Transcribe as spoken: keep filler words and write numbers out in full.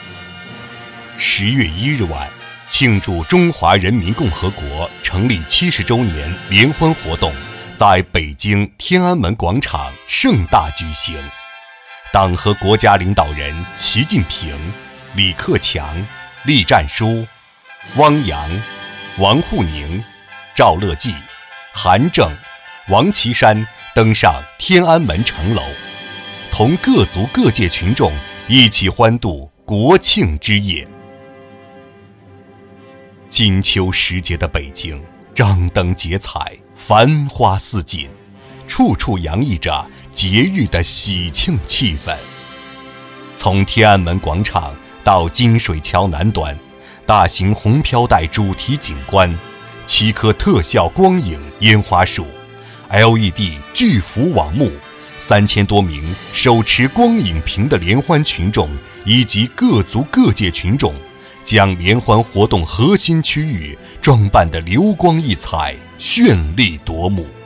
十月一日晚，庆祝中华人民共和国成立七十周年联欢活动在北京天安门广场盛大举行。党和国家领导人习近平、李克强、栗战书、汪洋、王沪宁、赵乐际、韩正、王岐山登上天安门城楼，同各族各界群众一起欢度国庆之夜。金秋时节的北京，张灯结彩，繁花似锦，处处洋溢着节日的喜庆气氛。从天安门广场到金水桥南端，大型红飘带主题景观，七棵特效光影烟花树， L E D 巨幅网幕，三千多名手持光影屏的联欢群众以及各族各界群众，将联欢活动核心区域装扮得流光溢彩，绚丽夺目。